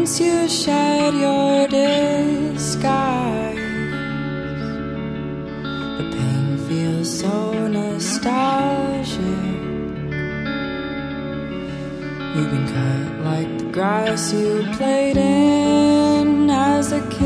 once you shed your disguise, the pain feels so nostalgic. You've been cut like the grass you played in as a kid.